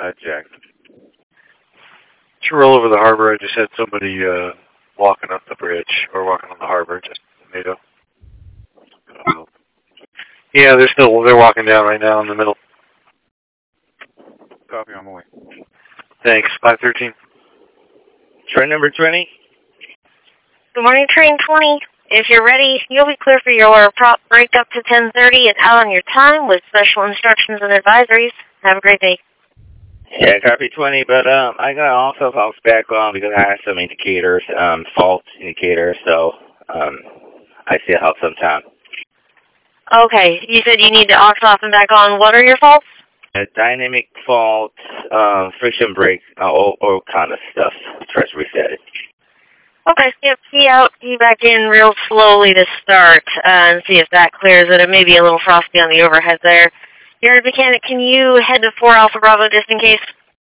Jack. To roll over the harbor, I just had somebody walking up the bridge, or walking on the harbor, just NATO. Yeah, they're walking down right now in the middle. Copy, on my way. Thanks. 513. Train number 20. Good morning, train 20. If you're ready, you'll be clear for your prop break up to 10:30 and out on your time with special instructions and advisories. Have a great day. Yeah, copy 20, but I got also false back on because I had some indicators, fault indicators, so I see help sometime. Okay, you said you need to aux off and back on. What are your faults? A dynamic fault, friction break, all kind of stuff. Try to reset it. Okay, yep, key out, key back in real slowly to start and see if that clears it. It may be a little frosty on the overhead there. You're a mechanic. Can you head to 4 Alpha Bravo just in case?